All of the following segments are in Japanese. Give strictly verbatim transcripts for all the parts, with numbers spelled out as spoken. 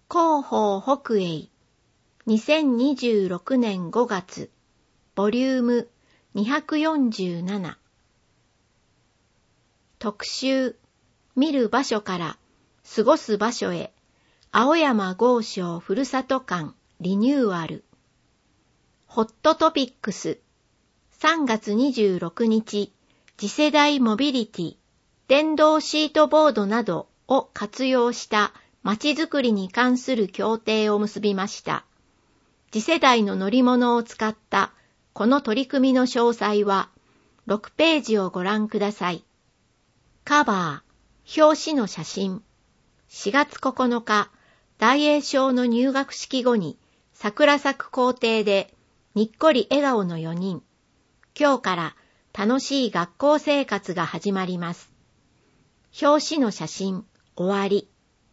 広報北栄にせんにじゅうろくねんごがつボリュームにひゃくよんじゅうなな特集見る場所から過ごす場所へ青山剛昌ふるさと館リニューアルホットトピックスさんがつにじゅうろくにち次世代モビリティ電動シートボードなどを活用したまちづくりに関する協定を結びました。次世代の乗り物を使ったこの取り組みの詳細はろくページをご覧ください。カバー、表紙の写真。しがつここのか、大栄小の入学式後に桜咲く校庭でにっこり笑顔のよにん。今日から楽しい学校生活が始まります。表紙の写真、終わり。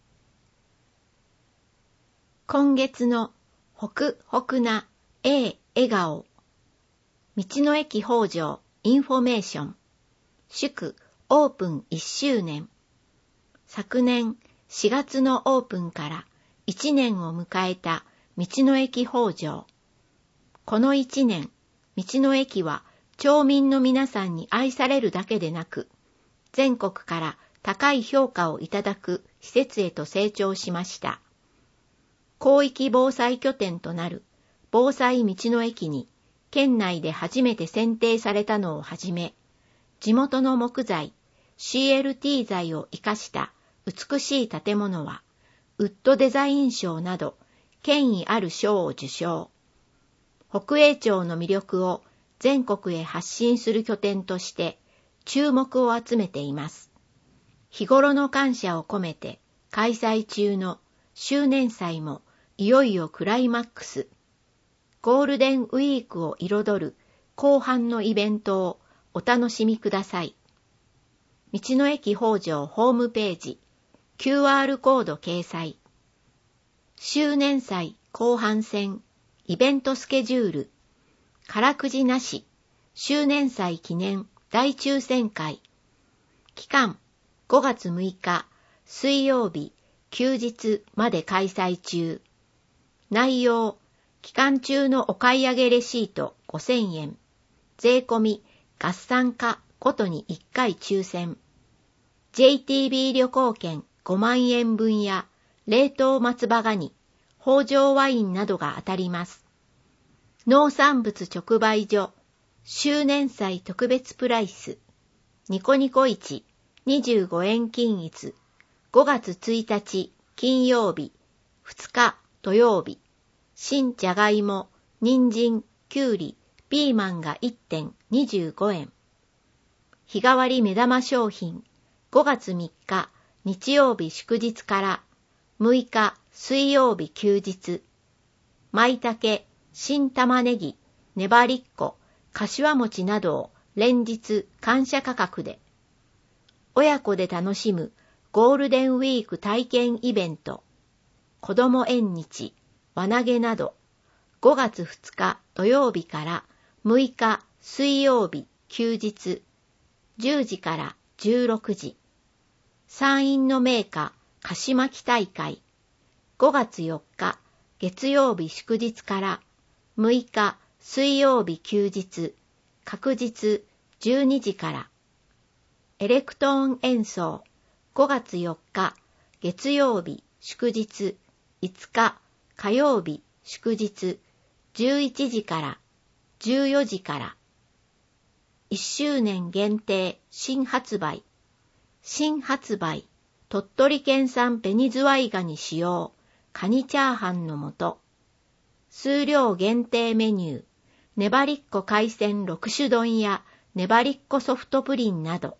今月のホクホクな A 笑顔。道の駅北条インフォメーション。祝オープンいっしゅうねん。昨年しがつのオープンからいちねんを迎えた道の駅北条。このいちねん、道の駅は町民の皆さんに愛されるだけでなく、全国から高い評価をいただく施設へと成長しました。広域防災拠点となる防災道の駅に県内で初めて選定されたのをはじめ、地元の木材 シーエルティー 材を生かした美しい建物はウッドデザイン賞など権威ある賞を受賞。北栄町の魅力を全国へ発信する拠点として注目を集めています。日頃の感謝を込めて開催中の周年祭もいよいよクライマックス。ゴールデンウィークを彩る後半のイベントをお楽しみください。道の駅北条ホームページ、キューアール コード掲載。周年祭後半戦、イベントスケジュール、からくじなし、周年祭記念大抽選会。期間、ごがつむいか、水曜日、休日まで開催中。内容、期間中のお買い上げレシートごせんえん。税込み、合算化ごとにいっかい抽選。ジェイティービー 旅行券ごまんえんぶんや、冷凍松葉ガニ、北条ワインなどが当たります。農産物直売所、周年祭特別プライス。ニコニコ市、にじゅうごえん均一。ごがつついたち金曜日、ふつか土曜日。新じゃがいも、人参、きゅうり、ピーマンがいってんにじゅうごえん。日替わり目玉商品、ごがつみっか日曜日祝日からむいか水曜日休日。舞茸、新玉ねぎ、粘りっこ、柏餅などを連日感謝価格で。親子で楽しむゴールデンウィーク体験イベント、子ども縁日、輪投げなど、ごがつふつか土曜日からむいか水曜日休日、じゅうじからじゅうろくじ。山陰の銘菓菓子巻き大会、ごがつよっか月曜日祝日からむいか水曜日休日、確実じゅうにじから。エレクトーン演奏、ごがつよっか月曜日祝日、いつか火曜日祝日、じゅういちじからじゅうよじから。いっしゅうねん限定新発売。新発売、鳥取県産紅ズワイガニ使用、カニチャーハンの素。数量限定メニュー、粘りっこ海鮮ろく種丼や粘りっこソフトプリンなど。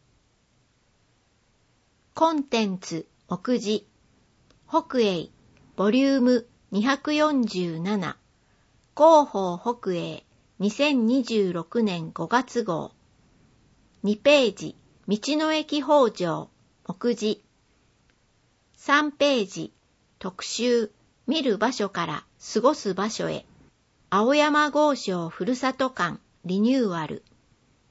コンテンツ目次、北栄ボリュームにひゃくよんじゅうなな、広報北栄にせんにじゅうろくねんごがつ号。にページ、道の駅北条目次。さんページ、特集、見る場所から過ごす場所へ。青山剛昌ふるさと館リニューアル。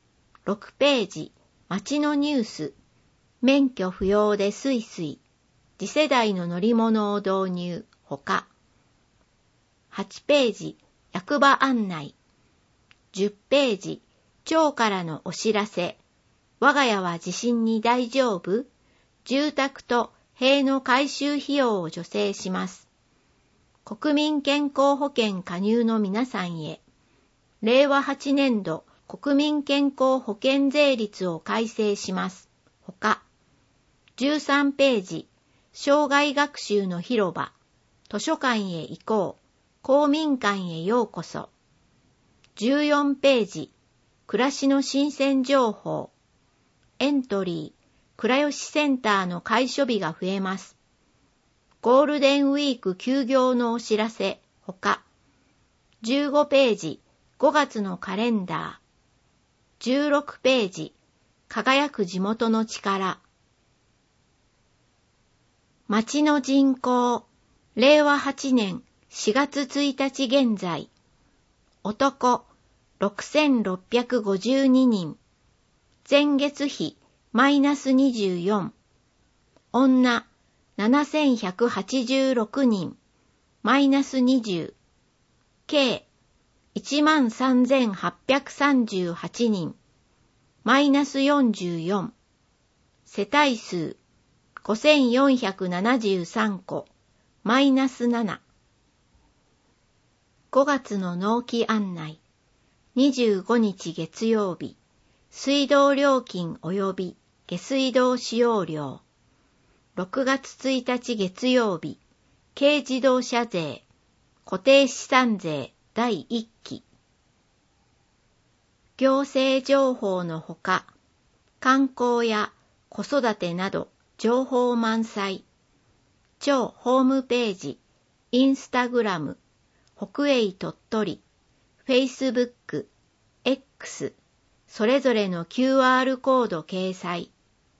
ろくページ、街のニュース。免許不要でスイスイ。 次世代の乗り物を導入ほか。はちページ、役場案内。じゅっページ、町からのお知らせ。我が家は地震に大丈夫？住宅と塀の改修費用を助成します。国民健康保険加入の皆さんへ。れいわはちねんど国民健康保険税率を改正します。ほか。じゅうさんページ、生涯学習の広場。図書館へ行こう。公民館へようこそ。じゅうよんページ、暮らしの新鮮情報。エントリー、倉吉センターの開所日が増えます。ゴールデンウィーク休業のお知らせ、ほか。じゅうごページ、ごがつのカレンダー。じゅうろくページ、輝く地元の力。町の人口、れいわはちねんしがつついたち現在。男、ろくせんろっぴゃくごじゅうににん。前月比、マイナスにじゅうよん。女、ななせんひゃくはちじゅうろくにん。マイナスにじゅう。計、いちまんさんぜんはっぴゃくさんじゅうはちにん。マイナスよんじゅうよん。世帯数、ごせんよんひゃくななじゅうさんこ。マイナスなな。ごがつの納期案内。にじゅうごにち月曜日。水道料金及び下水道使用料。ろくがつついたち月曜日。軽自動車税。固定資産税だいいっき。行政情報のほか、観光や子育てなど情報満載。町ホームページ、インスタグラム、北栄鳥取、フェイスブック、X、それぞれの キューアール コード掲載。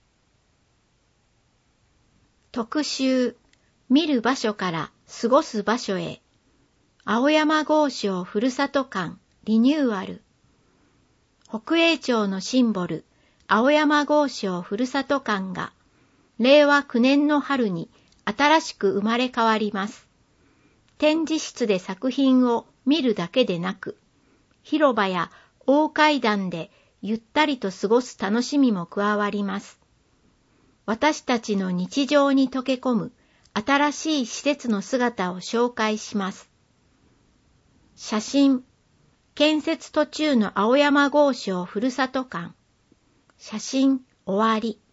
特集、見る場所から過ごす場所へ。青山剛昌ふるさと館リニューアル。北栄町のシンボル、青山剛昌ふるさと館が、れいわきゅうねんの春に新しく生まれ変わります。展示室で作品を見るだけでなく、広場や大階段でゆったりと過ごす楽しみも加わります。私たちの日常に溶け込む新しい施設の姿を紹介します。写真、建設途中の青山剛昌ふるさと館。写真終わり。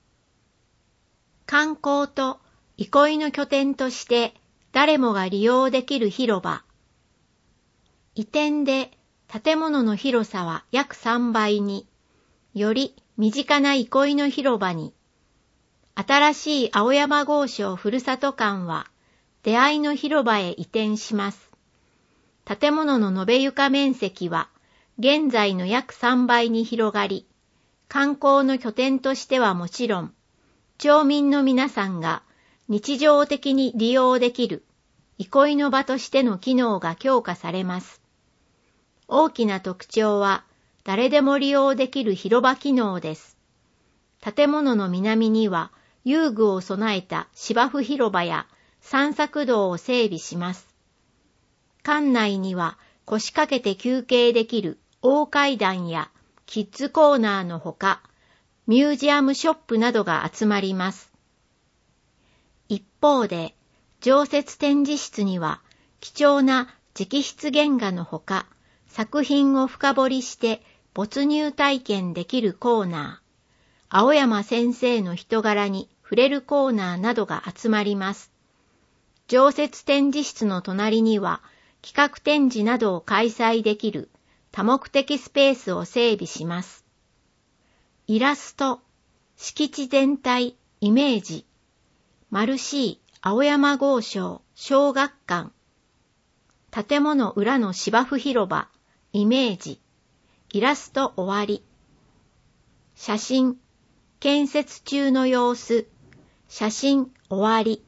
観光と憩いの拠点として誰もが利用できる広場。移転で建物の広さは約さんばいに、より身近な憩いの広場に。新しい青山剛昌ふるさと館は出会いの広場へ移転します。建物の延べ床面積は現在の約さんばいに広がり、観光の拠点としてはもちろん、町民の皆さんが日常的に利用できる憩いの場としての機能が強化されます。大きな特徴は誰でも利用できる広場機能です。建物の南には遊具を備えた芝生広場や散策道を整備します。館内には腰掛けて休憩できる大階段やキッズコーナーのほか、ミュージアムショップなどが集まります。一方で、常設展示室には貴重な直筆原画のほか、作品を深掘りして没入体験できるコーナー、青山先生の人柄に触れるコーナーなどが集まります。常設展示室の隣には、企画展示などを開催できる多目的スペースを整備します。イラスト、敷地全体、イメージ、マルシー青山剛昌小学館、建物裏の芝生広場、イメージ、イラスト終わり、写真、建設中の様子、写真終わり、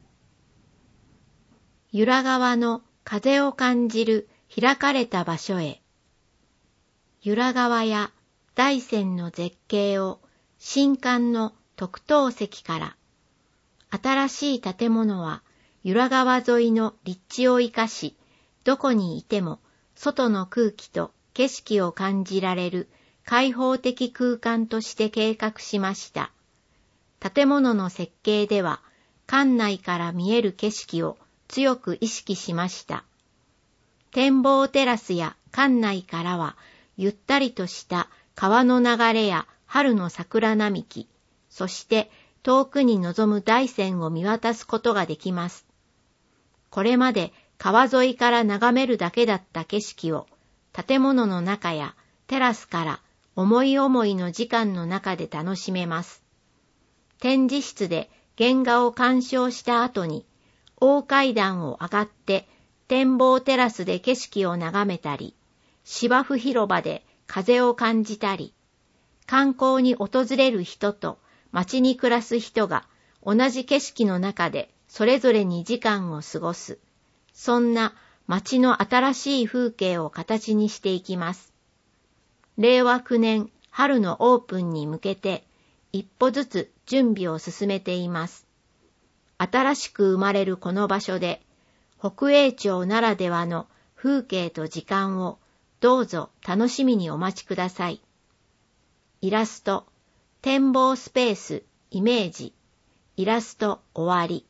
由良川の風を感じる開かれた場所へ。由良川や大山の絶景を新館の特等席から、 新しい建物は由良川沿いの立地を生かし、どこにいても外の空気と景色を感じられる開放的空間として計画しました。建物の設計では、館内から見える景色を強く意識しました。展望テラスや館内からは、ゆったりとした川の流れや春の桜並木、そして遠くに望む大山を見渡すことができます。これまで川沿いから眺めるだけだった景色を、建物の中やテラスから思い思いの時間の中で楽しめます。展示室で原画を鑑賞した後に、大階段を上がって展望テラスで景色を眺めたり、芝生広場で風を感じたり、観光に訪れる人と街に暮らす人が同じ景色の中でそれぞれに時間を過ごす、そんな街の新しい風景を形にしていきます。れいわきゅうねん春のオープンに向けて一歩ずつ準備を進めています。新しく生まれるこの場所で、北栄町ならではの風景と時間をどうぞ楽しみにお待ちください。イラスト、展望スペース、イメージ、イラスト終わり。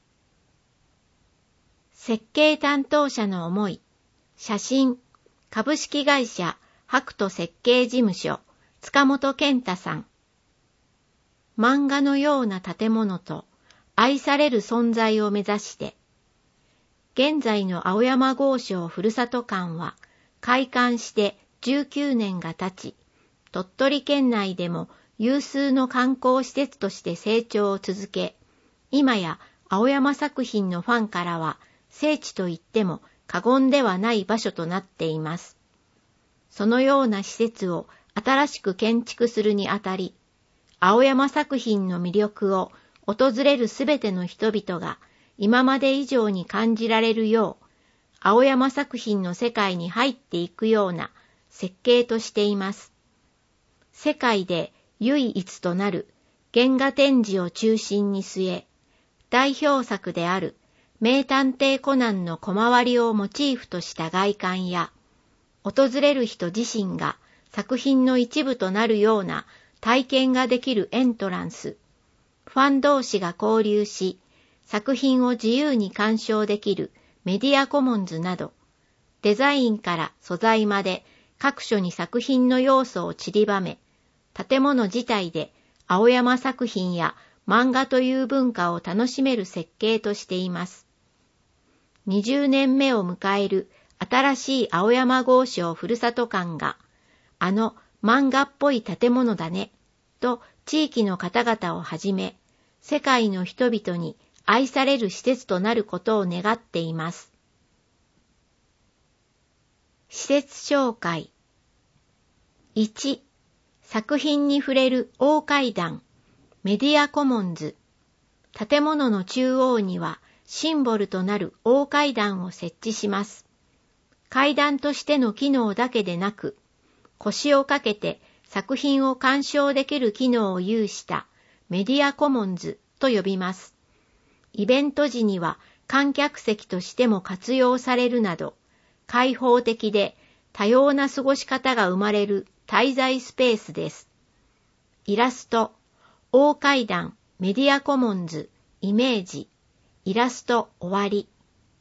設計担当者の思い、写真、株式会社白兎設計事務所、塚本健太さん。漫画のような建物と愛される存在を目指して、現在の青山剛昌ふるさと館は開館してじゅうきゅうねんが経ち、鳥取県内でも有数の観光施設として成長を続け、今や青山作品のファンからは聖地と言っても過言ではない場所となっています。そのような施設を新しく建築するにあたり、青山作品の魅力を訪れるすべての人々が今まで以上に感じられるよう、青山作品の世界に入っていくような設計としています。世界で唯一となる原画展示を中心に据え、代表作である名探偵コナンの小回りをモチーフとした外観や、訪れる人自身が作品の一部となるような体験ができるエントランス、ファン同士が交流し、作品を自由に鑑賞できるメディアコモンズなど、デザインから素材まで各所に作品の要素を散りばめ、建物自体で青山作品や漫画という文化を楽しめる設計としています。にじゅうねんめを迎える新しい青山剛昌ふるさと館が、あの漫画っぽい建物だね、と地域の方々をはじめ、世界の人々に愛される施設となることを願っています。施設紹介。いち、作品に触れる大階段、メディアコモンズ。建物の中央にはシンボルとなる大階段を設置します。階段としての機能だけでなく、腰をかけて作品を鑑賞できる機能を有したメディアコモンズと呼びます。イベント時には観客席としても活用されるなど、開放的で多様な過ごし方が生まれる滞在スペースです。イラスト、大階段、メディアコモンズ、イメージ、イラスト終わり。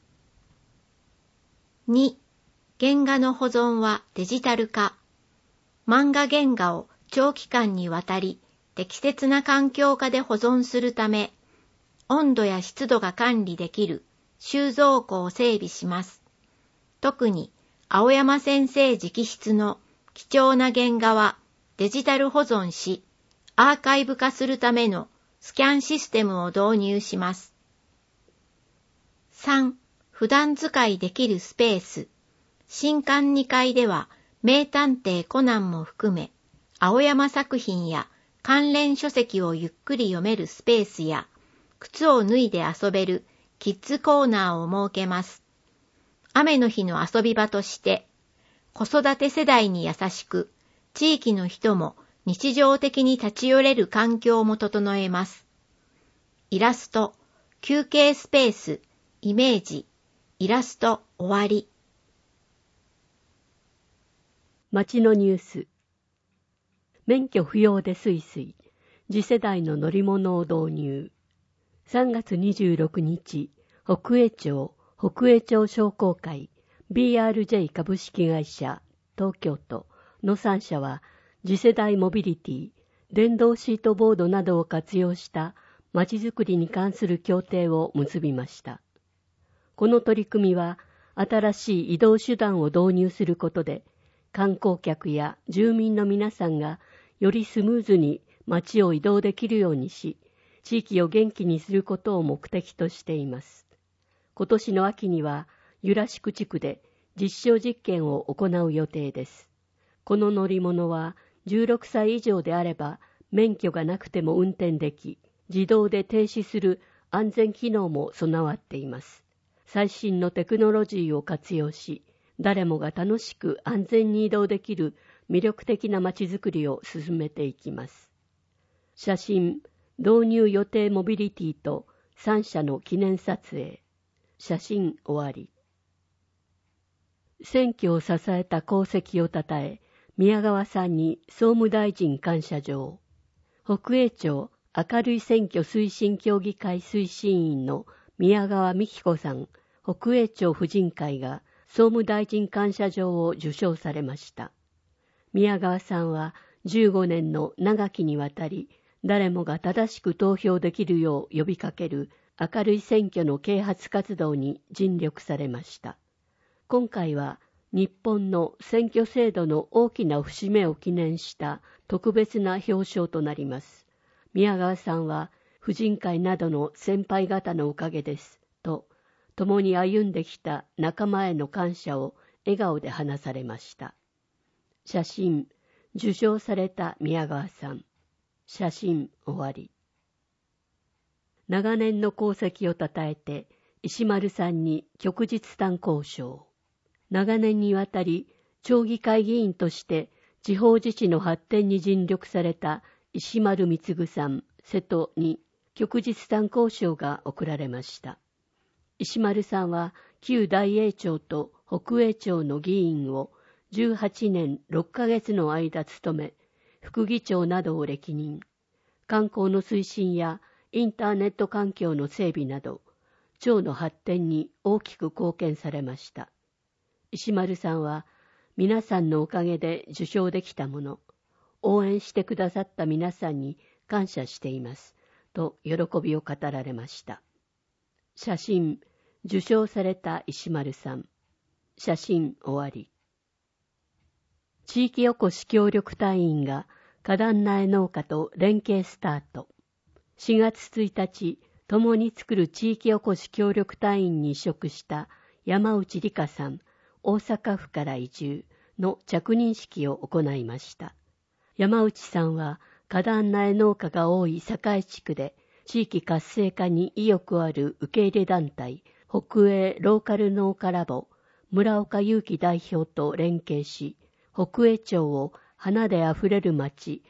に、原画の保存はデジタル化。漫画原画を長期間にわたり適切な環境下で保存するため、温度や湿度が管理できる収蔵庫を整備します。特に青山先生直筆の貴重な原画はデジタル保存し、アーカイブ化するためのスキャンシステムを導入します。さん、普段使いできるスペース。新館にかいでは名探偵コナンも含め、青山作品や関連書籍をゆっくり読めるスペースや、靴を脱いで遊べるキッズコーナーを設けます。雨の日の遊び場として、子育て世代に優しく、地域の人も日常的に立ち寄れる環境も整えます。 イラスト、休憩スペース、イメージ、イラスト終わり。 街のニュース。免許不要でスイスイ、次世代の乗り物を導入。さんがつにじゅうろくにち、北栄町、北栄町商工会、ビーアールジェイ 株式会社、東京都のさん社は、次世代モビリティ、電動シートボードなどを活用した街づくりに関する協定を結びました。この取り組みは、新しい移動手段を導入することで、観光客や住民の皆さんがよりスムーズに街を移動できるようにし、地域を元気にすることを目的としています。今年の秋には、由良宿地区で実証実験を行う予定です。この乗り物はじゅうろくさい以上であれば免許がなくても運転でき、自動で停止する安全機能も備わっています。最新のテクノロジーを活用し、誰もが楽しく安全に移動できる魅力的な街づくりを進めていきます。写真、導入予定モビリティとさん社の記念撮影。写真終わり。選挙を支えた功績をたたえ、宮川さんに総務大臣感謝状。北栄町明るい選挙推進協議会推進員の宮川美希子さん、北栄町婦人会が総務大臣感謝状を受賞されました。宮川さんはじゅうごねんの長きにわたり、誰もが正しく投票できるよう呼びかける明るい選挙の啓発活動に尽力されました。今回は日本の選挙制度の大きな節目を記念した特別な表彰となります。宮川さんは婦人会などの先輩方のおかげですと、共に歩んできた仲間への感謝を笑顔で話されました。写真、受賞された宮川さん。写真終わり。長年の功績をたたえて、石丸さんに旭日炭鉱賞。長年にわたり、町議会議員として地方自治の発展に尽力された石丸貢さん、瀬戸に旭日炭鉱賞が贈られました。石丸さんは旧大栄町と北栄町の議員をじゅうはちねんろっかげつの間務め、副議長などを歴任。観光の推進やインターネット環境の整備など、町の発展に大きく貢献されました。石丸さんは、皆さんのおかげで受賞できたもの、応援してくださった皆さんに感謝しています、と喜びを語られました。写真、受賞された石丸さん。写真終わり。地域おこし協力隊員が花壇苗農家と連携スタート。しがつついたち、共に作る地域おこし協力隊員に委嘱した山内理香さん、大阪府から移住の着任式を行いました。山内さんは花壇苗農家が多い堺地区で地域活性化に意欲ある受け入れ団体、北栄ローカル農家ラボ、村岡祐樹代表と連携し、北栄町を花であふれる街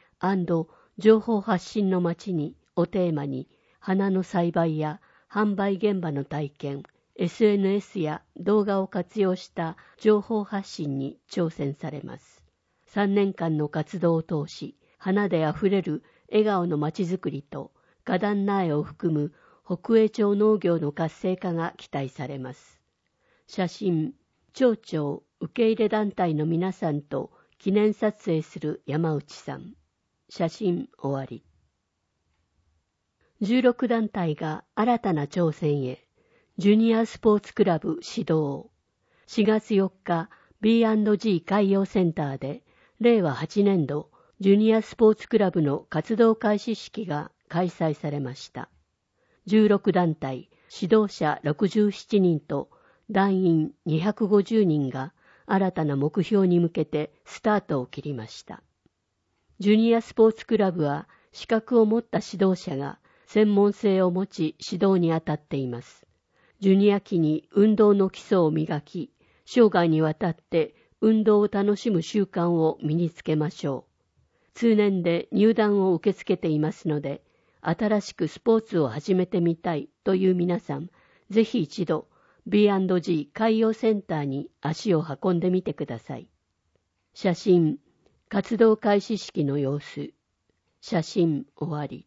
&情報発信の街にをテーマに、花の栽培や販売現場の体験、エスエヌエス や動画を活用した情報発信に挑戦されます。さんねんかんの活動を通し、花であふれる笑顔の街づくりと花壇苗を含む北栄町農業の活性化が期待されます。写真、町長受け入れ団体の皆さんと記念撮影する山内さん。写真終わり。じゅうろくだんたいが新たな挑戦へ、ジュニアスポーツクラブ始動。しがつよっか、ビーアンドジー 海洋センターで、れいわはちねんど、ジュニアスポーツクラブの活動開始式が開催されました。じゅうろくだんたい、指導者ろくじゅうななにんと団員にひゃくごじゅうにんが新たな目標に向けてスタートを切りました。ジュニアスポーツクラブは資格を持った指導者が専門性を持ち指導に当たっています。ジュニア期に運動の基礎を磨き、生涯にわたって運動を楽しむ習慣を身につけましょう。通年で入団を受け付けていますので、 新しくスポーツを始めてみたいという皆さん、ぜひ一度 ビーアンドジー 海洋センターに足を運んでみてください。写真、活動開始式の様子。写真終わり。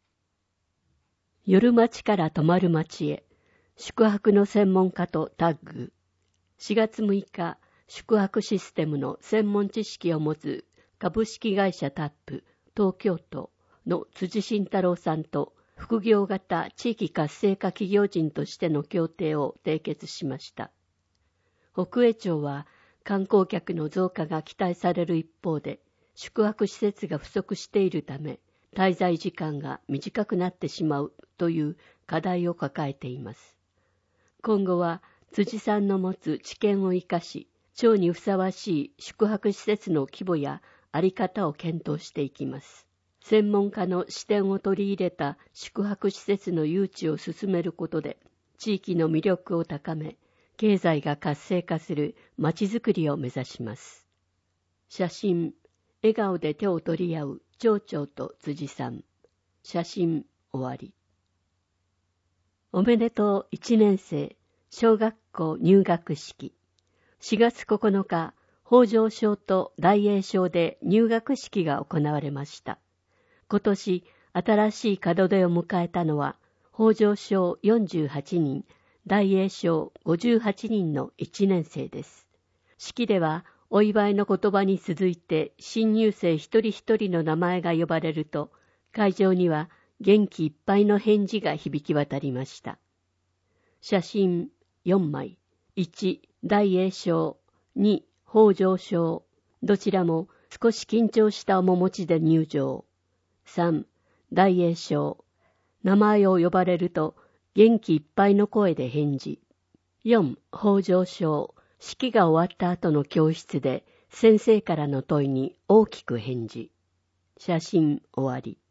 夜町から泊まる町へ、宿泊の専門家とタッグ。しがつむいか、宿泊システムの専門知識を持つ株式会社タップ東京都の辻慎太郎さんと副業型地域活性化企業人としての協定を締結しました。北栄町は観光客の増加が期待される一方で、宿泊施設が不足しているため、滞在時間が短くなってしまうという課題を抱えています。今後は辻さんの持つ知見を生かし、町にふさわしい宿泊施設の規模やあり方を検討していきます。専門家の視点を取り入れた宿泊施設の誘致を進めることで、地域の魅力を高め、経済が活性化するまちづくりを目指します。写真、笑顔で手を取り合う町長と辻さん。写真終わり。おめでとういちねん生小学校入学式。しがつここのか、北条小と大栄小で入学式が行われました。今年、新しい門出を迎えたのは、北条小よんじゅうはちにん、大栄小ごじゅうはちにんのいちねん生です。式では、お祝いの言葉に続いて、新入生一人一人の名前が呼ばれると、会場には元気いっぱいの返事が響き渡りました。写真よんまい。いち、大栄小。に、北条小。どちらも少し緊張した面持ちで入場。さん、大栄小。名前を呼ばれると元気いっぱいの声で返事。よん、北条小。式が終わった後の教室で先生からの問いに大きく返事。写真終わり。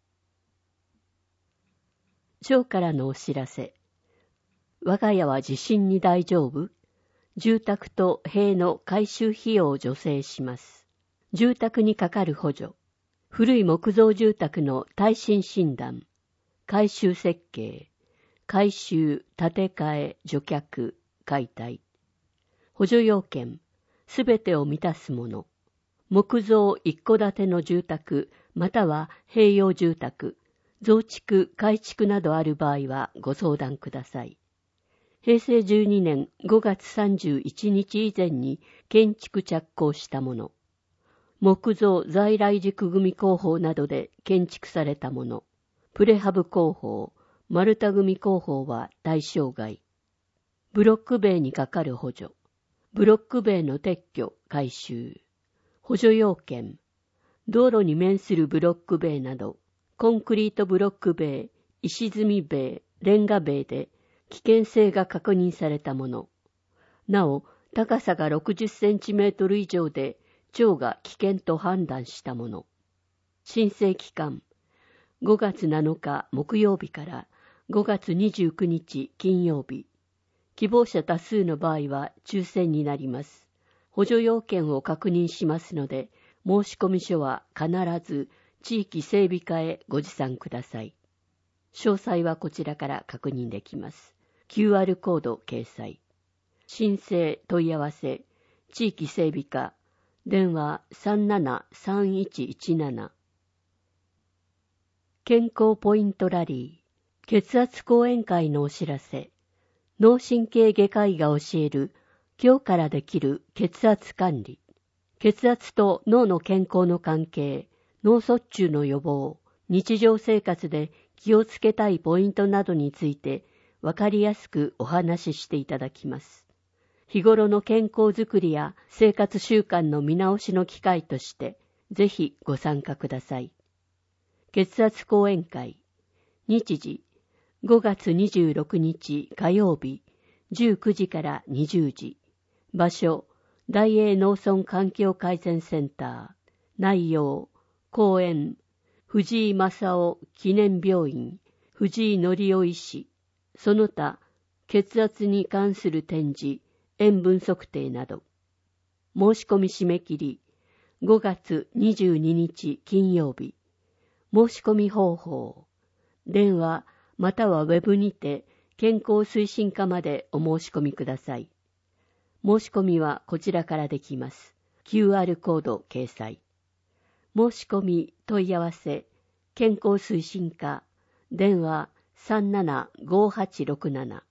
町からのお知らせ。我が家は地震に大丈夫？住宅と塀の改修費用を助成します。住宅にかかる補助。古い木造住宅の耐震診断。改修設計。改修、建て替え、除却、解体。補助要件。すべてを満たすもの。木造一戸建ての住宅、または併用住宅、増築、改築などある場合はご相談ください。へいせいじゅうにねんごがつさんじゅういちにち以前に建築着工したもの。木造在来軸組工法などで建築されたもの。プレハブ工法、丸太組工法は対象外。ブロック塀にかかる補助。ブロック塀の撤去、改修。補助要件。道路に面するブロック塀など、コンクリートブロック塀、石積み塀、レンガ塀で危険性が確認されたもの。なお、高さがろくじゅっセンチメートル以上で、町が危険と判断したもの。申請期間。ごがつなのか木曜日からごがつにじゅうくにち金曜日。希望者多数の場合は抽選になります。補助要件を確認しますので、申込書は必ず地域整備課へご持参ください。詳細はこちらから確認できます。キューアール コード掲載。申請問い合わせ、地域整備課、電話 さんななさんいちいちなな。健康ポイントラリー、血圧講演会のお知らせ。脳神経外科医が教える今日からできる血圧管理。血圧と脳の健康の関係、脳卒中の予防、日常生活で気をつけたいポイントなどについてわかりやすくお話ししていただきます。日頃の健康づくりや生活習慣の見直しの機会として、ぜひご参加ください。血圧講演会。日時、ごがつにじゅうろくにち火曜日、じゅうくじからにじゅうじ。場所、大栄農村環境改善センター。内容、講演、藤井正夫記念病院、藤井則夫医師。その他、血圧に関する展示、塩分測定など。申し込み締め切り、ごがつにじゅうににち金曜日。申し込み方法。 電話またはウェブにて健康推進課までお申し込みください。申し込みはこちらからできます。キューアール コード掲載。申し込み問い合わせ健康推進課電話 さんななごはちろくなな。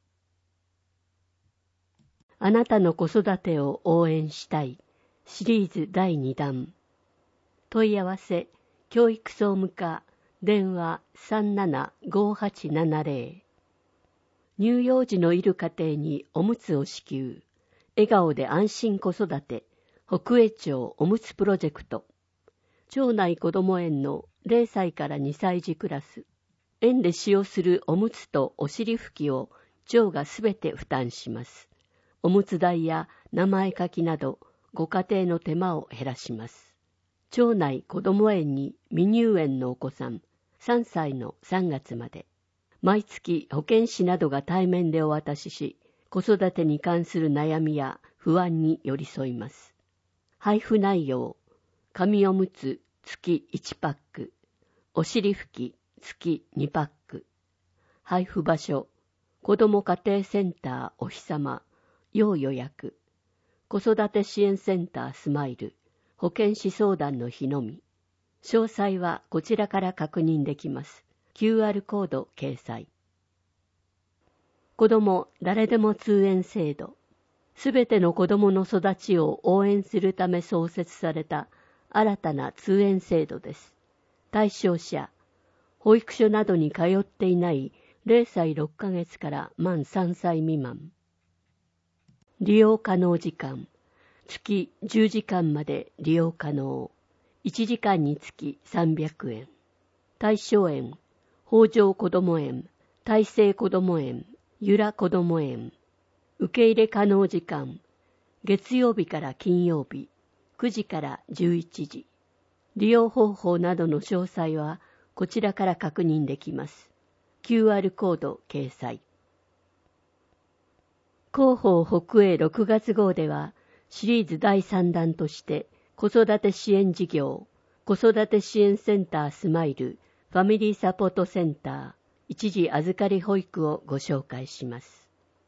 あなたの子育てを応援したいシリーズだいにだん。問い合わせ教育総務課電話 さんななごはちななぜろ。乳幼児のいる家庭におむつを支給。笑顔で安心子育て北栄町おむつプロジェクト。町内こども園のれいさいからにさい児クラス。園で使用するおむつとお尻拭きを町がすべて負担します。おむつ代や名前書きなどご家庭の手間を減らします。町内こども園に未入園のお子さんさんさいのさんがつまで毎月保健師などが対面でお渡しし、子育てに関する悩みや不安に寄り添います。配布内容、紙おむつ月いちパック、お尻拭き月にパック。配布場所、子ども家庭センターおひさま、要予約。子育て支援センタースマイル、保健師相談の日のみ。詳細はこちらから確認できます。キューアール コード掲載。子ども誰でも通園制度。すべての子どもの育ちを応援するため創設された新たな通園制度です。対象者、保育所などに通っていないれいさいろっかげつから満さんさい未満。利用可能時間、月じゅうじかんまで利用可能。いちじかんにつきさんびゃくえん。対象園、北条こども園、大成こども園、由良こども園。受け入れ可能時間、月曜日から金曜日、くじからじゅういちじ。利用方法などの詳細はこちらから確認できます。キューアール コード掲載。広報北栄ろくがつ号では、シリーズだいさんだんとして子育て支援事業、子育て支援センタースマイル、ファミリーサポートセンター、一時預かり保育をご紹介します。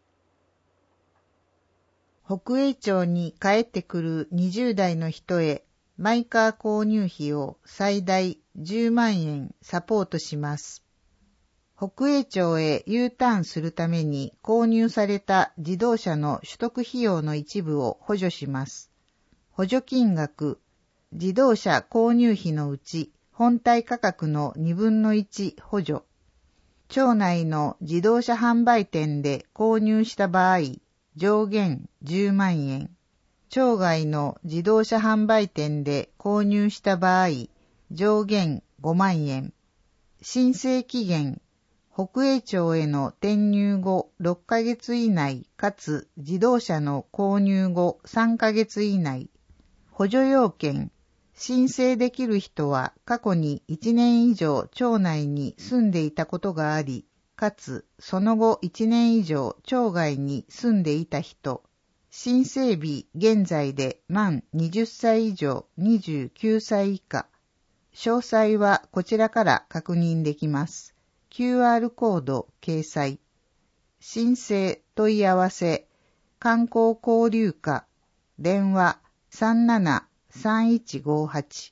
北栄町に帰ってくるにじゅうだいの人へマイカー購入費を最大じゅうまんえんサポートします。北栄町へ U ターンするために購入された自動車の取得費用の一部を補助します。補助金額、自動車購入費のうち本体価格のにぶんのいち補助。町内の自動車販売店で購入した場合、上限じゅうまんえん。町外の自動車販売店で購入した場合、上限ごまんえん。申請期限、北栄町への転入後ろっかげつ以内かつ自動車の購入後さんかげつ以内。補助要件、申請できる人は過去にいちねん以上町内に住んでいたことがあり、かつその後いちねん以上町外に住んでいた人。申請日現在で満はたち以上にじゅうきゅうさい以下。詳細はこちらから確認できます。キューアール コード掲載。申請問い合わせ観光交流課電話 さんななさんいちごはち。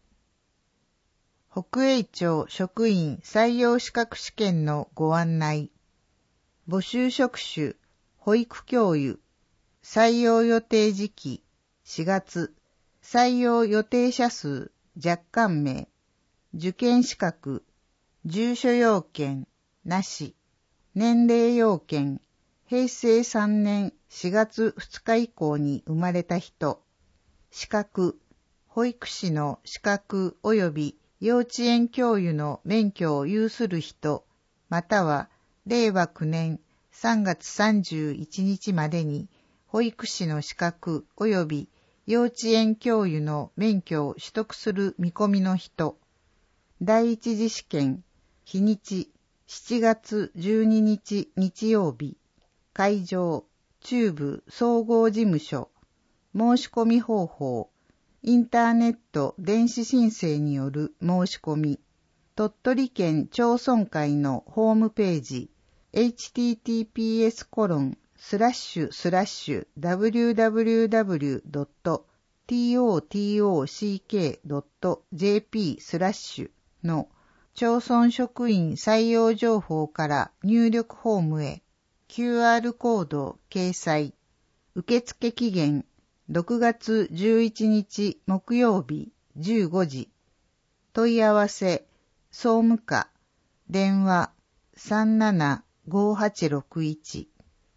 北栄町職員採用資格試験のご案内。募集職種保育教諭。採用予定時期しがつ。採用予定者数若干名。受験資格住所要件なし。年齢要件へいせいさんねんしがつふつか以降に生まれた人。資格保育士の資格及び幼稚園教諭の免許を有する人、またはれいわきゅうねんさんがつさんじゅういちにちまでに保育士の資格及び幼稚園教諭の免許を取得する見込みの人。第一次試験、日にちしちがつじゅうににち日曜日。会場、中部総合事務所。申し込み方法、インターネット電子申請による申し込み。 鳥取県町村会のホームページ エイチティーティーピーエスコロンスラッシュスラッシュダブリューダブリューダブリュードットトトックドットジェーピースラッシュの町村職員採用情報から入力フォームへ キューアール コード掲載。受付期限ろくがつじゅういちにち木曜日じゅうごじ。問い合わせ総務課電話 さんななごはちろくいち。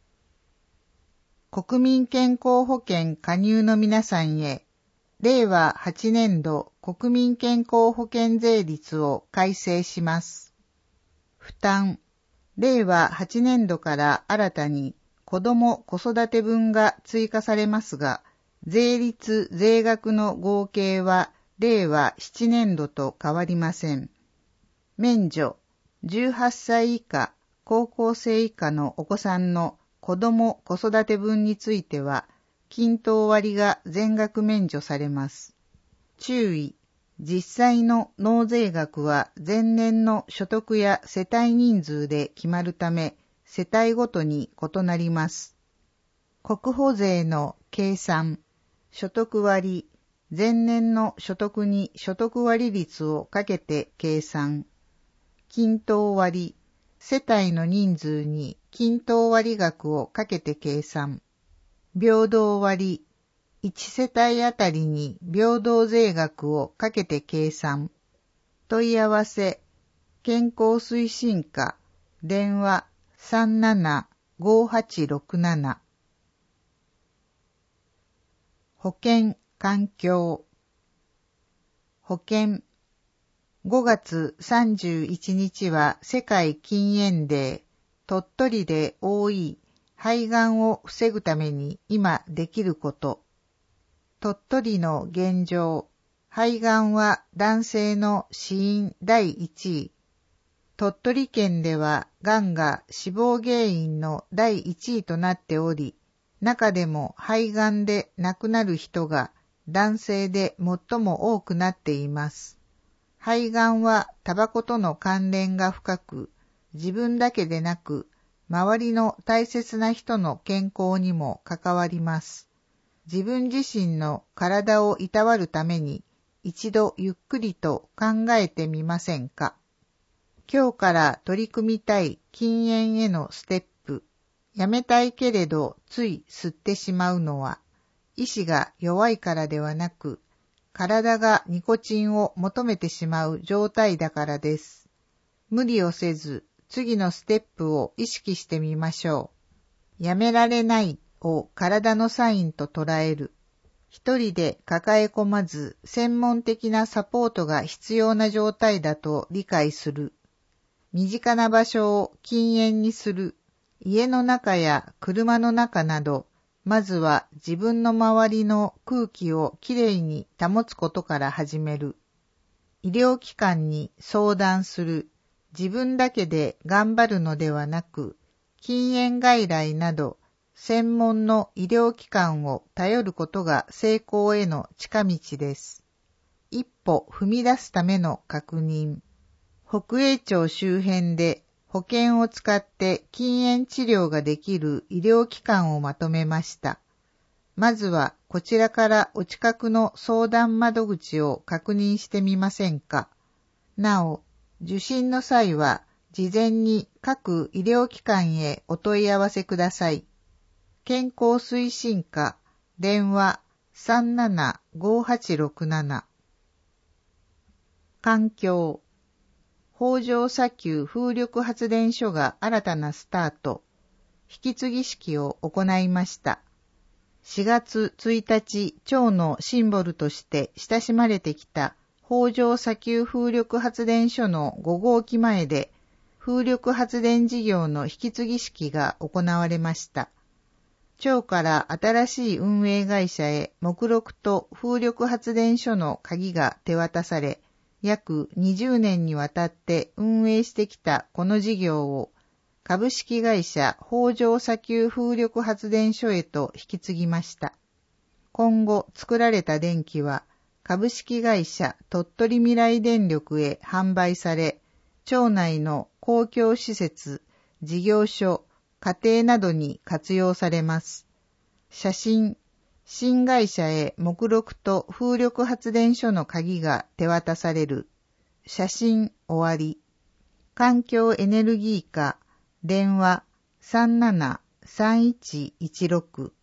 国民健康保険加入の皆さんへ、れいわはちねんど国民健康保険税率を改正します。負担、れいわはちねんどから新たに子ども子育て分が追加されますが、税率税額の合計はれいわななねんどと変わりません。免除、じゅうはっさい以下、高校生以下のお子さんの子ども子育て分については、均等割が全額免除されます。注意、実際の納税額は前年の所得や世帯人数で決まるため、世帯ごとに異なります。国保税の計算、所得割、前年の所得に所得割率をかけて計算。均等割、世帯の人数に均等割額をかけて計算。平等割、いち世帯あたりに平等税額をかけて計算。問い合わせ、健康推進課、電話 さんななごはちろくなな。保健環境。保健。ごがつさんじゅういちにちは世界禁煙デー。鳥取で多い肺がんを防ぐために今できること。鳥取の現状。肺がんは男性の死因だいいちい。鳥取県ではがんが死亡原因のだいいちいとなっており、中でも肺がんで亡くなる人が男性で最も多くなっています。肺がんはタバコとの関連が深く、自分だけでなく、周りの大切な人の健康にも関わります。自分自身の体をいたわるために、一度ゆっくりと考えてみませんか。今日から取り組みたい禁煙へのステップ。やめたいけれどつい吸ってしまうのは、意志が弱いからではなく、体がニコチンを求めてしまう状態だからです。無理をせず、次のステップを意識してみましょう。やめられないを体のサインと捉える。一人で抱え込まず、専門的なサポートが必要な状態だと理解する。身近な場所を禁煙にする。家の中や車の中など、まずは自分の周りの空気をきれいに保つことから始める。医療機関に相談する。自分だけで頑張るのではなく、禁煙外来など専門の医療機関を頼ることが成功への近道です。一歩踏み出すための確認。北栄町周辺で保険を使って禁煙治療ができる医療機関をまとめました。まずはこちらからお近くの相談窓口を確認してみませんか。なお、受診の際は事前に各医療機関へお問い合わせください。健康推進課電話 さんななごはちろくなな。環境。北条砂丘風力発電所が新たなスタート。引き継ぎ式を行いました。しがつついたち、町のシンボルとして親しまれてきた北条砂丘風力発電所のごごうき前で、風力発電事業の引き継ぎ式が行われました。町から新しい運営会社へ目録と風力発電所の鍵が手渡され、約にじゅうねんにわたって運営してきたこの事業を株式会社北条砂丘風力発電所へと引き継ぎました。今後作られた電気は株式会社鳥取未来電力へ販売され、町内の公共施設、事業所、家庭などに活用されます。写真、新会社へ目録と風力発電所の鍵が手渡される。写真終わり。環境エネルギー課、電話 さんななさんいちいちろく。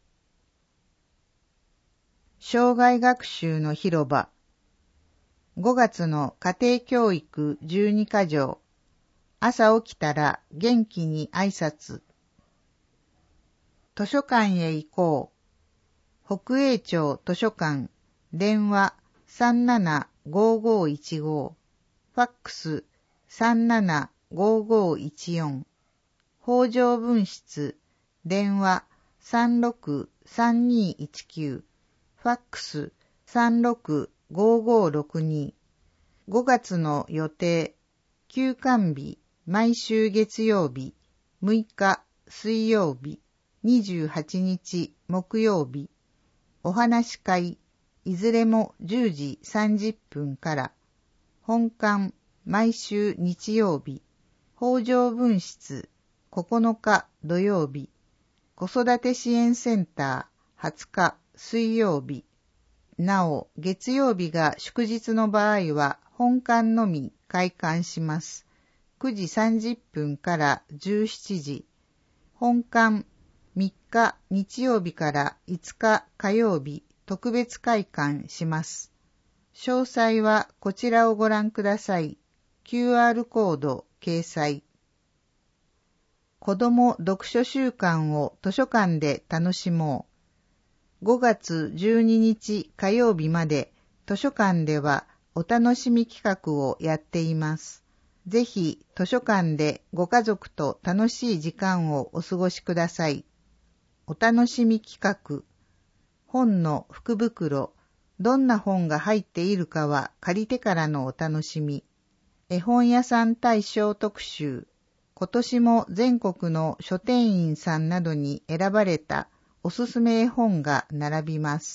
障害学習の広場。ごがつの家庭教育じゅうにか条。朝起きたら元気に挨拶。図書館へ行こう。北栄町図書館、電話 さんななごごいちご、ファックス さんななごごいちよん、北条分室、電話 さんろくさんにいちきゅう、ファックス さんろくごごろくに。ごがつの予定、休館日、毎週月曜日、むいか水曜日、にじゅうはちにち木曜日、お話し会、いずれもじゅうじさんじゅっぷんから、本館、毎週日曜日、北条分室、ここのか土曜日、子育て支援センター、はつか水曜日、なお月曜日が祝日の場合は本館のみ開館します。くじさんじゅっぷんからじゅうしちじ、本館みっか日曜日からいつか火曜日特別開館します。詳細はこちらをご覧ください。キューアール コード掲載。子ども読書週間を図書館で楽しもう。ごがつじゅうににち火曜日まで図書館ではお楽しみ企画をやっています。ぜひ図書館でご家族と楽しい時間をお過ごしください。お楽しみ企画。本の福袋。どんな本が入っているかは借りてからのお楽しみ。絵本屋さん大賞特集。今年も全国の書店員さんなどに選ばれたおすすめ絵本が並びます。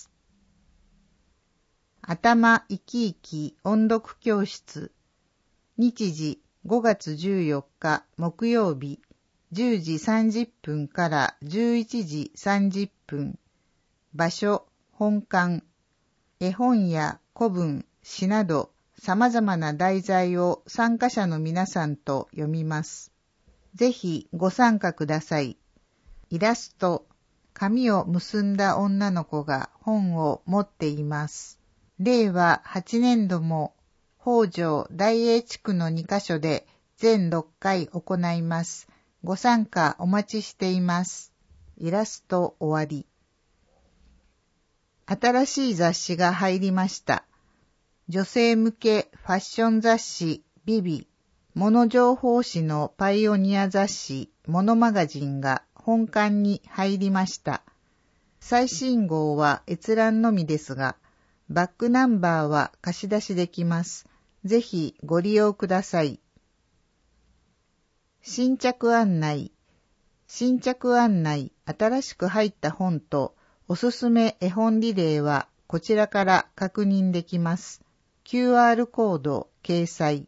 頭生き生き音読教室。日時ごがつじゅうよっか木曜日じゅうじさんじゅっぷんからじゅういちじさんじゅっぷん。場所本館。絵本や古文、詩など様々な題材を参加者の皆さんと読みます。ぜひご参加ください。イラスト、髪を結んだ女の子が本を持っています。れいわはちねんども北条大栄地区のにかしょで全ろっかい行います。ご参加お待ちしています。イラスト終わり。新しい雑誌が入りました。女性向けファッション雑誌ビビ、モノ情報誌のパイオニア雑誌モノマガジンが本館に入りました。最新号は閲覧のみですが、バックナンバーは貸し出しできます。ぜひご利用ください。新着案内。新着案内、新しく入った本とおすすめ絵本リレーはこちらから確認できます。キューアール コード掲載。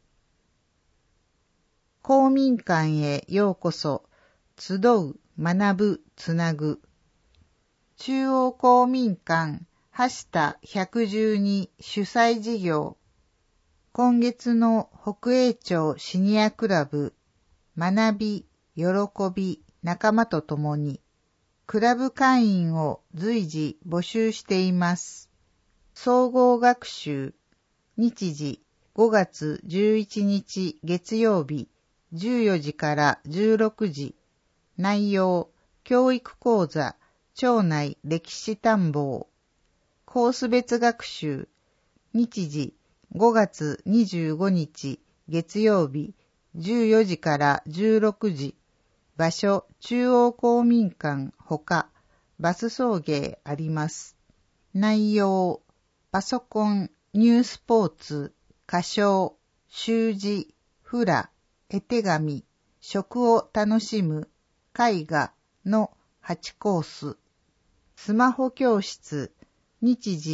公民館へようこそ。集う、学ぶ、つなぐ。中央公民館はしたひゃくじゅうに主催事業。今月の北栄町シニアクラブ、学び、喜び、仲間と共に、クラブ会員を随時募集しています。総合学習、日時ごがつじゅういちにち月曜日、じゅうよじからじゅうろくじ。内容、教育講座、町内歴史探訪。コース別学習、日時ごがつにじゅうごにち月曜日、じゅうよじからじゅうろくじ。場所、中央公民館ほか、バス送迎あります。内容、パソコン、ニュースポーツ、歌唱、習字、フラ、絵手紙、食を楽しむ、絵画のはちコース。スマホ教室、日時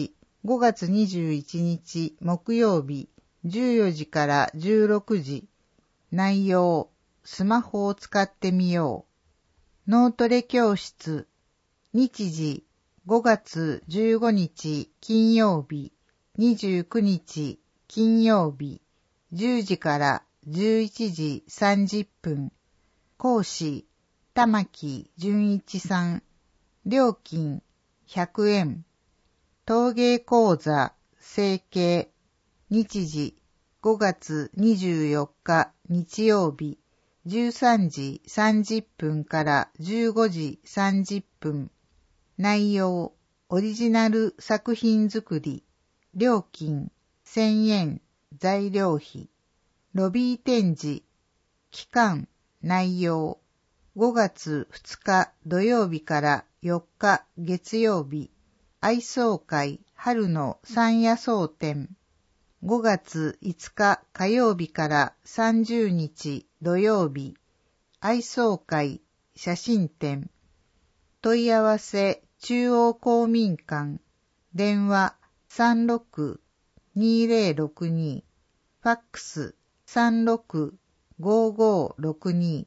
ごがつにじゅういちにち木曜日じゅうよじからじゅうろくじ。内容、スマホを使ってみよう。脳トレ教室。日時、ごがつじゅうごにち金曜日、にじゅうくにち金曜日、じゅうじからじゅういちじさんじゅっぷん。講師、玉木純一さん。料金、ひゃくえん。陶芸講座、成形。日時、ごがつにじゅうよっか日曜日、じゅうさんじさんじゅっぷんからじゅうごじさんじゅっぷん。内容、オリジナル作品作り。料金、せんえん。材料費。ロビー展示。期間、内容。ごがつふつか土曜日からよっか月曜日。愛想会春の山野草展。ごがついつか火曜日からさんじゅうにち土曜日。愛想会写真展。問い合わせ中央公民館。電話 さんろくにぜろろくに。ファックス さんろくごごろくに。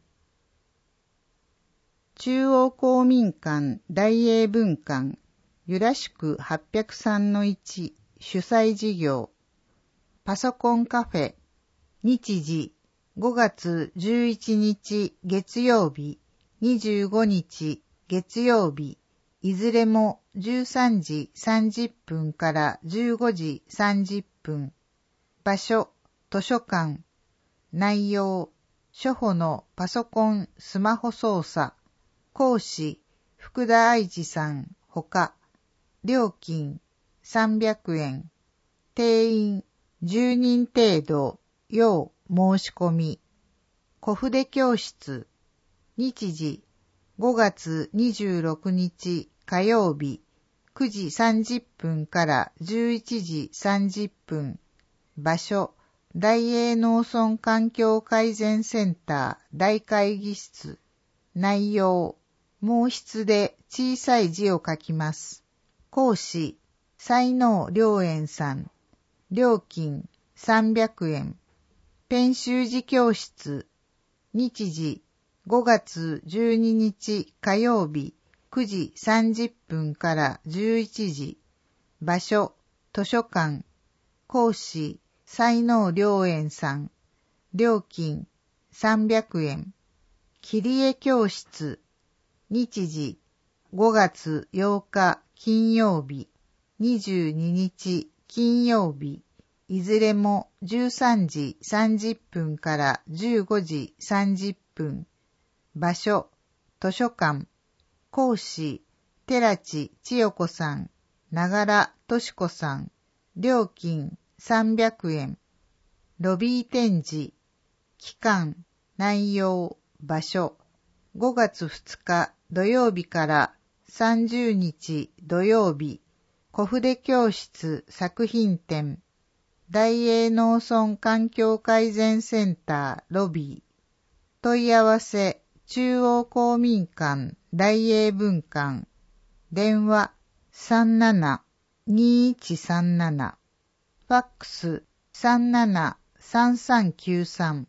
中央公民館大英文館ゆらしくはっぴゃくさんのいち主催事業。パソコンカフェ。日時ごがつじゅういちにち月曜日、にじゅうごにち月曜日、いずれもじゅうさんじさんじゅっぷんからじゅうごじさんじゅっぷん。場所、図書館。内容、初歩のパソコン、スマホ操作。講師、福田愛知さん、ほか。料金、さんびゃくえん。定員、じゅうにん程度、要申し込み。小筆教室。日時、ごがつにじゅうろくにち火曜日、くじさんじゅっぷんからじゅういちじさんじゅっぷん。場所、大英農村環境改善センター大会議室。内容、毛筆で小さい字を書きます。講師、才能良園さん。料金、さんびゃくえん。ペン習字教室。日時、ごがつじゅうににち火曜日、くじさんじゅっぷんからじゅういちじ。場所、図書館。講師、才能良園さん。料金、さんびゃくえん。切り絵教室。日時、ごがつようか金曜日、にじゅうににち金曜日、いずれもじゅうさんじさんじゅっぷんからじゅうごじさんじゅっぷん。場所、図書館。講師、寺地千代子さん、長良敏子さん。料金さんびゃくえん。ロビー展示。期間、内容、場所。ごがつふつか土曜日からさんじゅうにち土曜日。小筆教室作品展。大英農村環境改善センターロビー。問い合わせ中央公民館大英文館。電話 さんななにいちさんなな。ファックス さんななさんさんきゅうさん。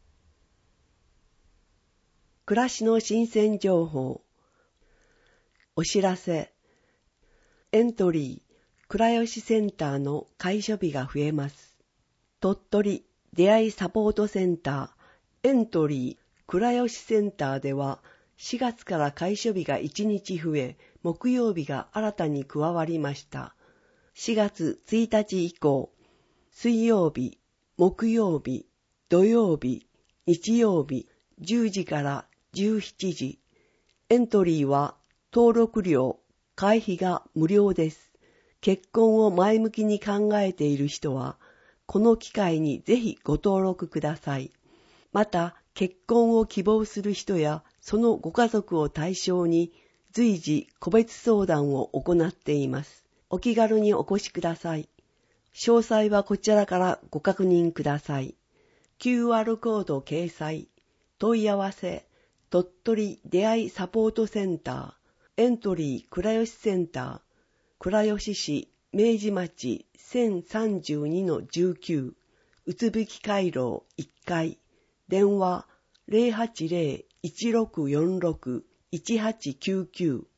暮らしの新鮮情報。お知らせ。エントリー倉吉センターの開所日が増えます。鳥取出会いサポートセンターエントリー倉吉センターではしがつから開所日がいちにち増え、木曜日が新たに加わりました。しがつついたち以降、水曜日、木曜日、土曜日、日曜日、じゅうじからじゅうしちじ。エントリーは登録料、会費が無料です。結婚を前向きに考えている人は、この機会にぜひご登録ください。また、結婚を希望する人やそのご家族を対象に随時個別相談を行っています。お気軽にお越しください。詳細はこちらからご確認ください。キューアール コード掲載。問い合わせ。鳥取出会いサポートセンター。エントリー倉吉センター。倉吉市明治町 せんさんじゅうにのじゅうきゅう、うつぶき回廊いっかい、電話 ゼロはちゼロ いちろくよんろく いちはちきゅうきゅう。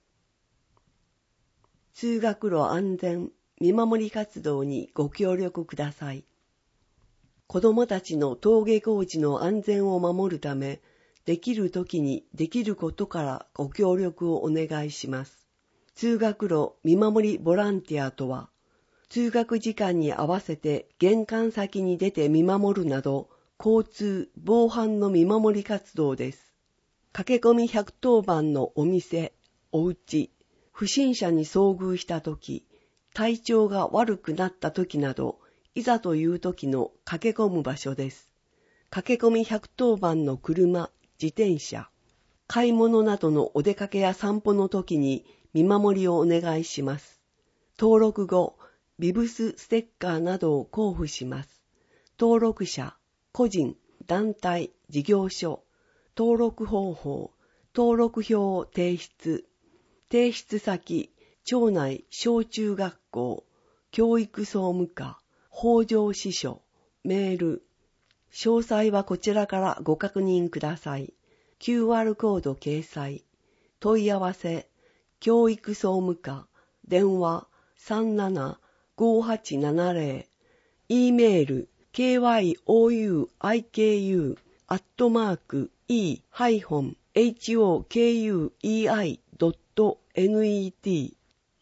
通学路安全見守り活動にご協力ください。子どもたちの登下校時の安全を守るため、できるときにできることからご協力をお願いします。通学路見守りボランティアとは、通学時間に合わせて玄関先に出て見守るなど、交通、防犯の見守り活動です。駆け込みひゃくとおばんのお店、お家、不審者に遭遇したとき、体調が悪くなったときなど、いざというときの駆け込む場所です。駆け込みひゃくとおばんの車、自転車、買い物などのお出かけや散歩のときに見守りをお願いします。登録後、ビブスステッカーなどを交付します。登録者、個人、団体、事業所、登録方法、登録票を提出、提出先、町内小中学校、教育総務課、法上支所、メール。詳細はこちらからご確認ください。キューアール コード掲載。問い合わせ、教育総務課、電話 さんななごはちななゼロ、e メール、ケーワイオーユーアイケーユー アットマーク イー ハイフン エイチオーケーユーイーアイ ドット ネット。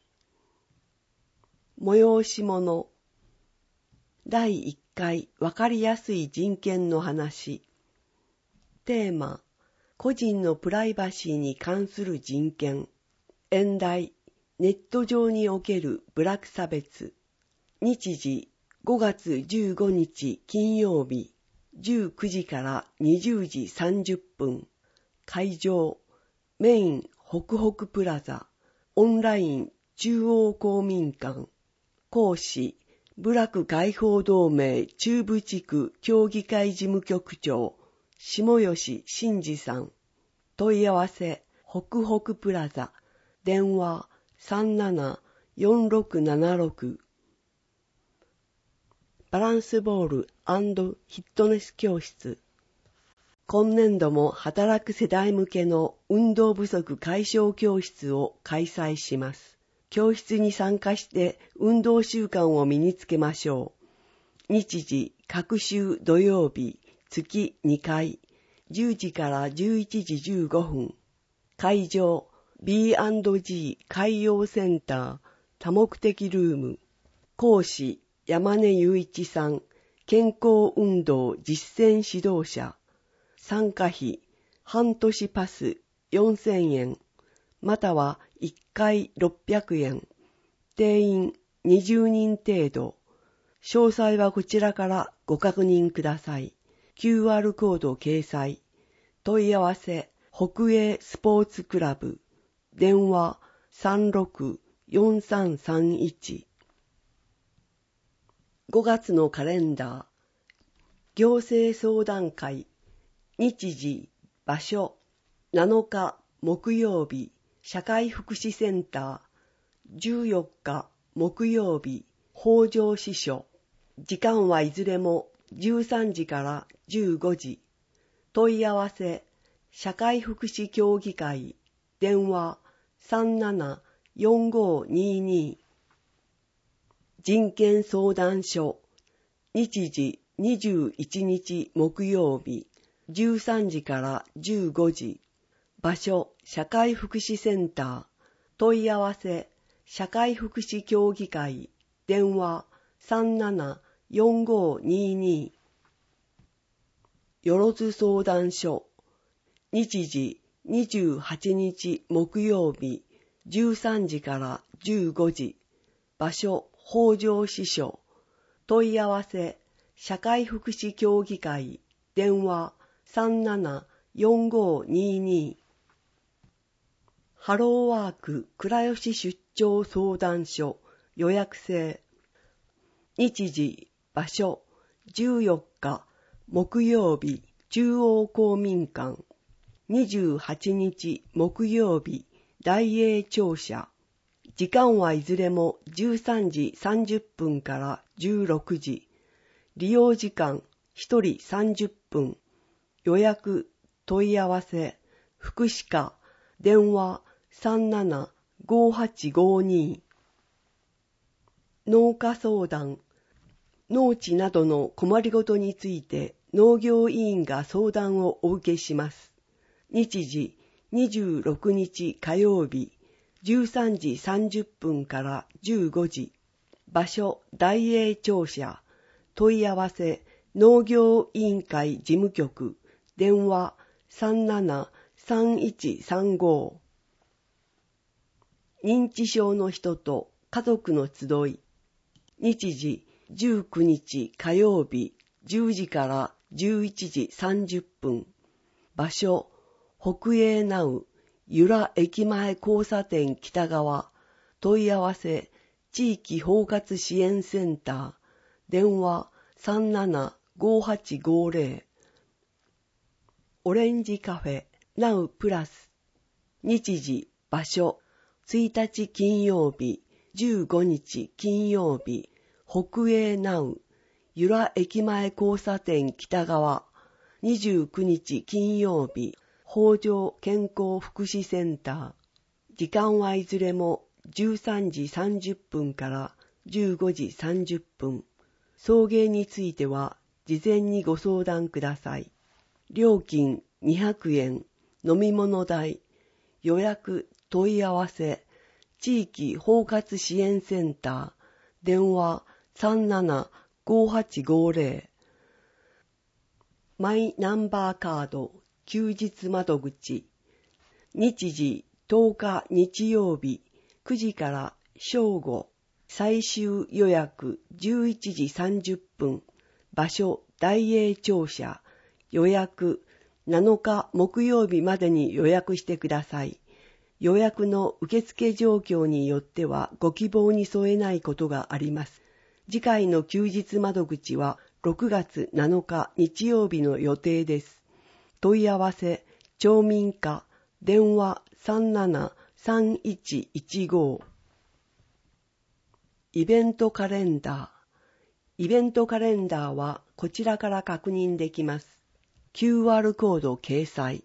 催し物。だいいっかいわかりやすい人権の話。テーマ、個人のプライバシーに関する人権。演題、ネット上における部落差別。日時、ごがつじゅうごにち金曜日、じゅうくじからにじゅうじさんじゅっぷん。会場、メイン北北プラザ。オンライン中央公民館。講師、部落解放同盟中部地区協議会事務局長、下吉真二さん。問い合わせ、北北プラザ。電話 さんななよんろくななろく。バランスボール&フィットネス教室。今年度も働く世代向けの運動不足解消教室を開催します。教室に参加して運動習慣を身につけましょう。日時、各週土曜日、月にかい、じゅうじからじゅういちじじゅうごふん。会場、ビーアンドジー 海洋センター、多目的ルーム。講師、山根雄一さん、健康運動実践指導者。参加費、半年パスよんせんえん、またはいっかいろっぴゃくえん。定員にじゅうにん程度。詳細はこちらからご確認ください。キューアール コード掲載。問い合わせ、北栄スポーツクラブ。電話 さんろくよんさんさんいち。ごがつのカレンダー。行政相談会。日時、場所。なのか木曜日、社会福祉センター。じゅうよっか木曜日、法上支所。時間はいずれもじゅうさんじからじゅうごじ。問い合わせ、社会福祉協議会。電話 さんななよんごにに。人権相談所。日時にじゅういちにち木曜日、じゅうさんじからじゅうごじ。場所、社会福祉センター。問い合わせ、社会福祉協議会。電話 さんななよんごにに。よろず相談所。日時にじゅうはちにち木曜日、じゅうさんじからじゅうごじ。場所、法上支所。問い合わせ、社会福祉協議会。電話 さんななよんごにに。ハローワーク倉吉出張相談所予約制。日時、場所、じゅうよっか木曜日、中央公民館。にじゅうはちにち木曜日、大英庁舎。 時間はいずれもじゅうさんじさんじゅっぷんからじゅうろくじ。利用時間ひとりさんじゅっぷん。予約、問い合わせ、福祉課、電話 さんななごはちごに。農家相談。農地などの困りごとについて農業委員が相談をお受けします。日時にじゅうろくにち火曜日じゅうさんじさんじゅっぷんからじゅうごじ。場所大栄庁舎。問い合わせ農業委員会事務局。電話 さんななさんいちさんご。認知症の人と家族の集い。日時じゅうくにち火曜日じゅうじからじゅういちじさんじゅっぷん。場所北栄南由良駅前交差点北側。問い合わせ地域包括支援センター。電話 さんななごはちごぜろ。オレンジカフェナウプラス。日時場所ついたち金曜日じゅうごにち金曜日北栄南由良駅前交差点北側。にじゅうくにち金曜日北条健康福祉センター。時間はいずれもじゅうさんじさんじゅっぷんからじゅうごじさんじゅっぷん。送迎については事前にご相談ください。料金にひゃくえん、飲み物代、予約問い合わせ地域包括支援センター。電話 さんななごはちごぜろ。マイナンバーカード休日窓口。日時とおか日曜日くじから正午。最終予約じゅういちじさんじゅっぷん。場所大栄庁舎。予約なのか木曜日までに予約してください。予約の受付状況によってはご希望に添えないことがあります。次回の休日窓口はろくがつなのか日曜日の予定です。問い合わせ町民課。電話 さんななさんいちいちご。イベントカレンダー。イベントカレンダーはこちらから確認できます。キューアール コード掲載。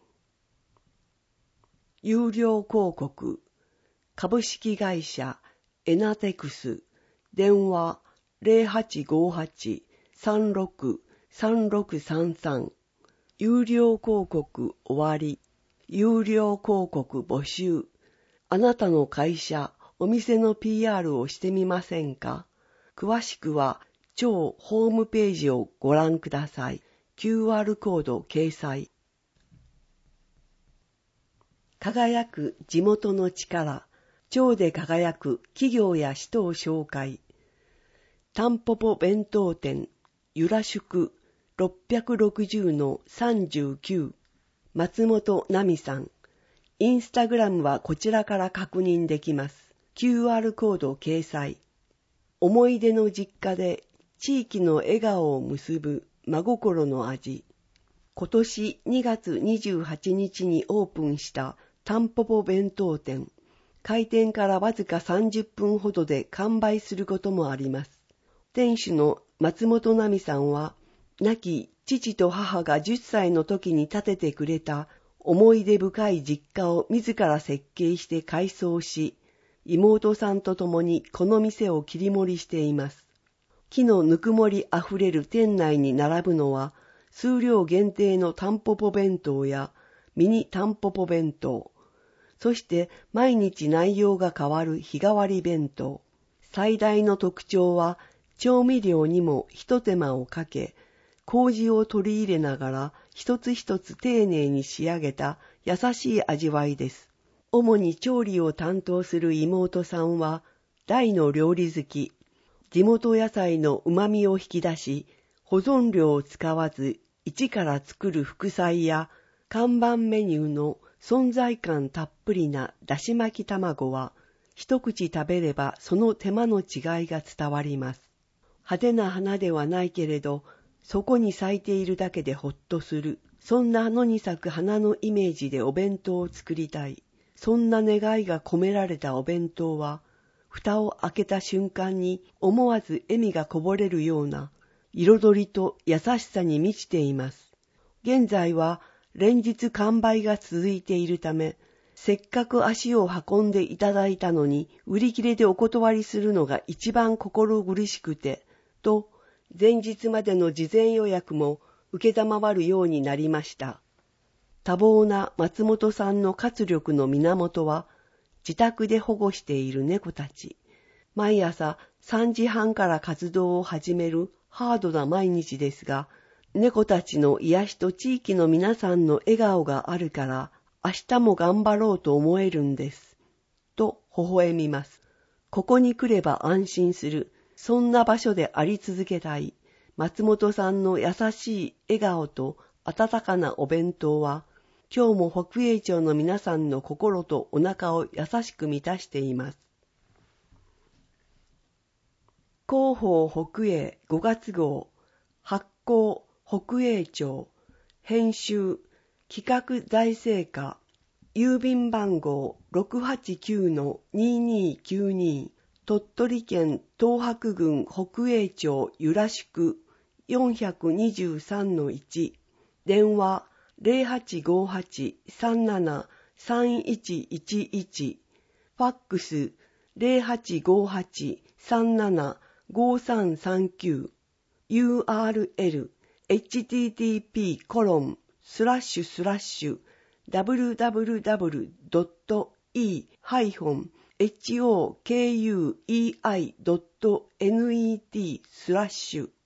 有料広告。株式会社エナテクス。電話 ゼロはちごはちさんろくさんろくさんさん。有料広告終わり。有料広告募集。あなたの会社、お店の ピーアール をしてみませんか？詳しくは超ホームページをご覧ください。キューアール コード掲載。輝く地元の力。町で輝く企業や人を紹介。タンポポ弁当店、由良宿ろっぴゃくろくじゅうのさんじゅうきゅう。松本奈美さん。インスタグラムはこちらから確認できます。キューアール コード掲載。思い出の実家で地域の笑顔を結ぶ真心の味。今年にがつにじゅうはちにちにオープンしたタンポポ弁当店。開店からわずかさんじゅっぷんほどで完売することもあります。店主の松本奈美さんは、亡き父と母がじゅっさいの時に建ててくれた思い出深い実家を自ら設計して改装し、妹さんと共にこの店を切り盛りしています。木のぬくもりあふれる店内に並ぶのは、数量限定のタンポポ弁当やミニタンポポ弁当、そして毎日内容が変わる日替わり弁当。最大の特徴は調味料にも一手間をかけ、麹を取り入れながら一つ一つ丁寧に仕上げた優しい味わいです。主に調理を担当する妹さんは大の料理好き。地元野菜の旨味を引き出し、保存料を使わず一から作る副菜や看板メニューの存在感たっぷりなだし巻き卵は、一口食べればその手間の違いが伝わります。派手な花ではないけれど、そこに咲いているだけでほっとする。そんな野に咲く花のイメージでお弁当を作りたい。 そんな願いが込められたお弁当は、蓋を開けた瞬間に思わず笑みがこぼれるような彩りと優しさに満ちています。現在は連日完売が続いているため、せっかく足を運んでいただいたのに売り切れでお断りするのが一番心苦しくて、と前日までの事前予約も受けたまわるようになりました。多忙な松本さんの活力の源は、自宅で保護している猫たち。毎朝さんじはんから活動を始めるハードな毎日ですが、猫たちの癒しと地域の皆さんの笑顔があるから、明日も頑張ろうと思えるんです。と微笑みます。ここに来れば安心する。そんな場所であり続けたい。松本さんの優しい笑顔と温かなお弁当は、今日も北栄町の皆さんの心とお腹を優しく満たしています。広報北栄ごがつ号、発行北栄町、編集企画財政課、郵便番号 ろくはちきゅうのににきゅうに、鳥取県東白郡北栄町由良宿 よんにさんのいち、電話ゼロはちごはち さんなな さんいちいちいち、ファックスゼロはちごはち さんなな ごさんさんきゅう、ユーアールエル エイチティーティーピー コロンスラッシュスラッシュ ダブリューダブリューダブリュー ドット イー ハイフン エイチオーケーユーイーアイ ドット ネット スラッシュ。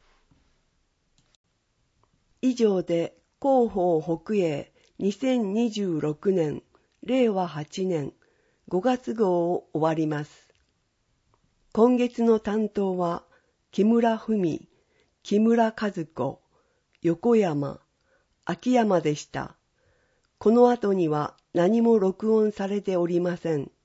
以上で広報北栄にせんにじゅうろくねんれいわはちねんごがつ号を終わります。今月の担当は木村文、木村和子、横山、秋山でした。この後には何も録音されておりません。